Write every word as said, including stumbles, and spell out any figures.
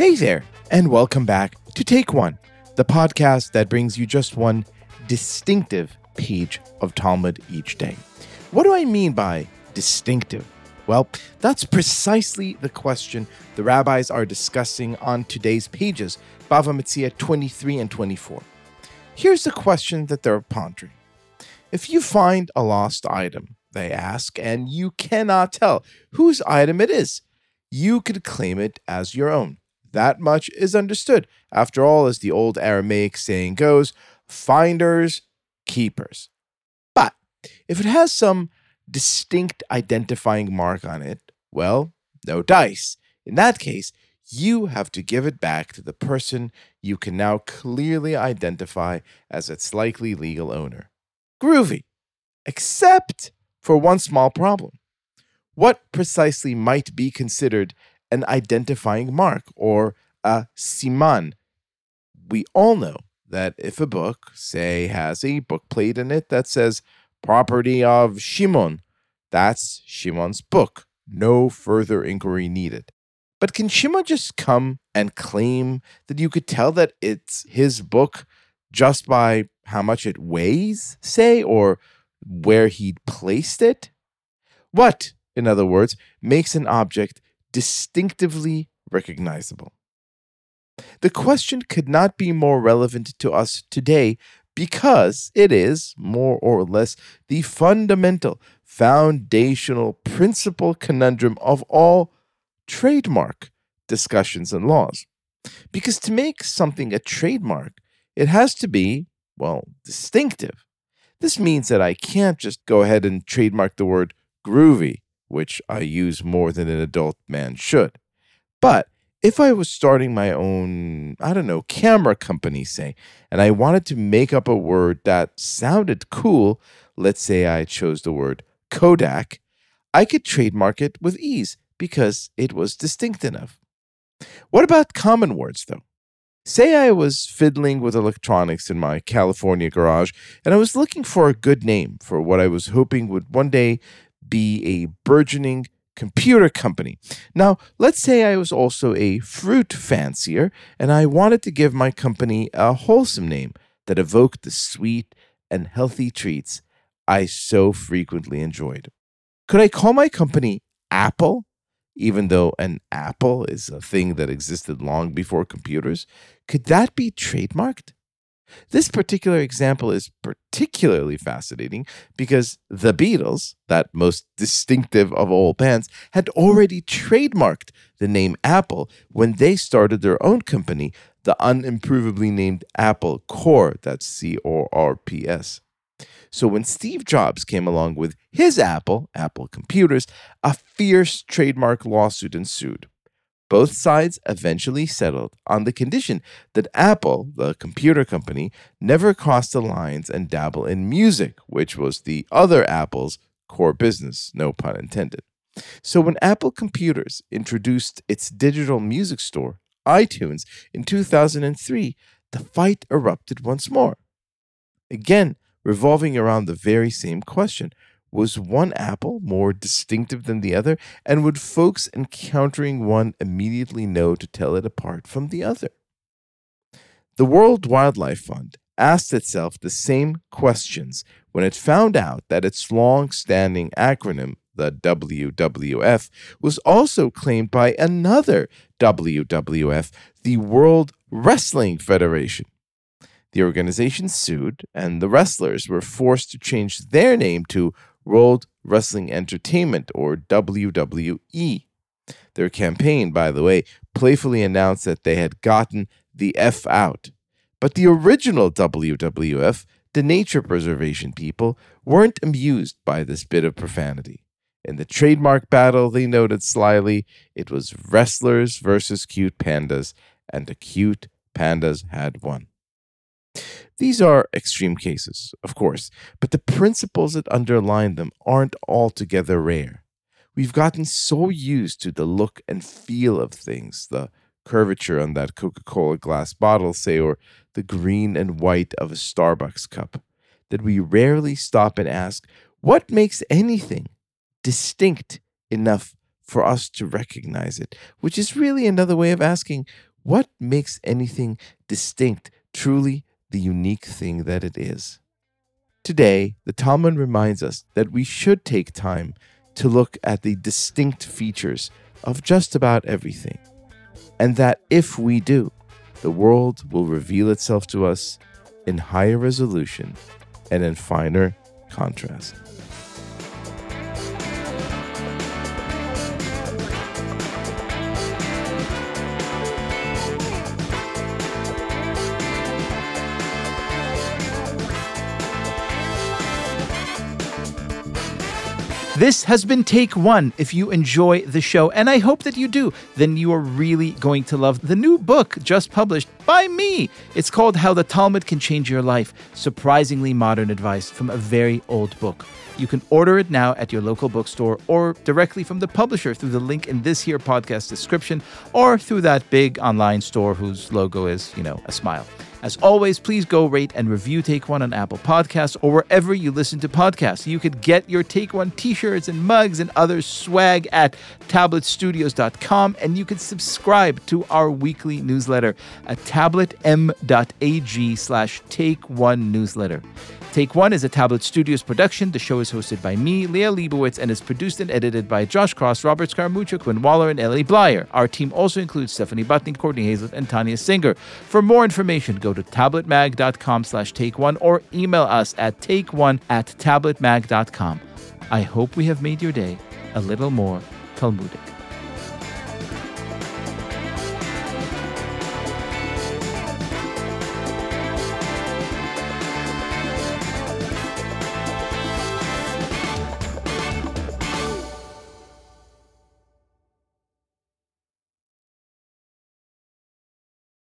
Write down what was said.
Hey there, and welcome back to Take One, the podcast that brings you just one distinctive page of Talmud each day. What do I mean by distinctive? Well, that's precisely the question the rabbis are discussing on today's pages, Bava Metzia twenty-three and twenty-four. Here's the question that they're pondering. If you find a lost item, they ask, and you cannot tell whose item it is, you could claim it as your own. That much is understood. After all, as the old Aramaic saying goes, finders, keepers. But if it has some distinct identifying mark on it, well, no dice. In that case, you have to give it back to the person you can now clearly identify as its likely legal owner. Groovy. Except for one small problem. What precisely might be considered an identifying mark, or a siman? We all know that if a book, say, has a book plate in it that says property of Shimon, that's Shimon's book. No further inquiry needed. But can Shimon just come and claim that you could tell that it's his book just by how much it weighs, say, or where he'd placed it? What, in other words, makes an object distinctively recognizable? The question could not be more relevant to us today because it is, more or less, the fundamental, foundational principal conundrum of all trademark discussions and laws. Because to make something a trademark, it has to be, well, distinctive. This means that I can't just go ahead and trademark the word groovy, which I use more than an adult man should. But if I was starting my own, I don't know, camera company, say, and I wanted to make up a word that sounded cool, let's say I chose the word Kodak, I could trademark it with ease because it was distinct enough. What about common words, though? Say I was fiddling with electronics in my California garage, and I was looking for a good name for what I was hoping would one day be a burgeoning computer company. Now, let's say I was also a fruit fancier, and I wanted to give my company a wholesome name that evoked the sweet and healthy treats I so frequently enjoyed. Could I call my company Apple, even though an apple is a thing that existed long before computers? Could that be trademarked? This particular example is particularly fascinating because the Beatles, that most distinctive of all bands, had already trademarked the name Apple when they started their own company, the unimprovably named Apple Corp, that's C O R P S. So when Steve Jobs came along with his Apple, Apple Computers, a fierce trademark lawsuit ensued. Both sides eventually settled on the condition that Apple, the computer company, never cross the lines and dabble in music, which was the other Apple's core business, no pun intended. So when Apple Computers introduced its digital music store, iTunes, in two thousand three, the fight erupted once more. Again, revolving around the very same question. Was one apple more distinctive than the other? And would folks encountering one immediately know to tell it apart from the other? The World Wildlife Fund asked itself the same questions when it found out that its long-standing acronym, the W W F, was also claimed by another W W F, the World Wrestling Federation. The organization sued, and the wrestlers were forced to change their name to World Wrestling Entertainment, or W W E. Their campaign, by the way, playfully announced that they had gotten the F out. But the original W W F, the nature preservation people, weren't amused by this bit of profanity. In the trademark battle, they noted slyly, it was wrestlers versus cute pandas, and the cute pandas had won. These are extreme cases, of course, but the principles that underline them aren't altogether rare. We've gotten so used to the look and feel of things, the curvature on that Coca-Cola glass bottle, say, or the green and white of a Starbucks cup, that we rarely stop and ask, what makes anything distinct enough for us to recognize it? Which is really another way of asking, What makes anything distinct truly the unique thing that it is? Today, the Talmud reminds us that we should take time to look at the distinct features of just about everything, and that if we do, the world will reveal itself to us in higher resolution and in finer contrast. This has been Take One. If you enjoy the show, and I hope that you do, then you are really going to love the new book just published by me. It's called How the Talmud Can Change Your Life, surprisingly modern advice from a very old book. You can order it now at your local bookstore or directly from the publisher through the link in this here podcast description or through that big online store whose logo is, you know, a smile. As always, please go rate and review Take One on Apple Podcasts or wherever you listen to podcasts. You could get your Take One t-shirts and mugs and other swag at tablet studios dot com, and you can subscribe to our weekly newsletter at tabletm.ag slash Take One newsletter. Take One is a Tablet Studios production. The show is hosted by me, Leah Leibowitz, and is produced and edited by Josh Cross, Robert Scaramucci, Quinn Waller, and Ellie Blyer. Our team also includes Stephanie Butnick, Courtney Hazlett, and Tanya Singer. For more information, go to tabletmag.com slash take one or email us at takeone at tabletmag.com. I hope we have made your day a little more Talmudic.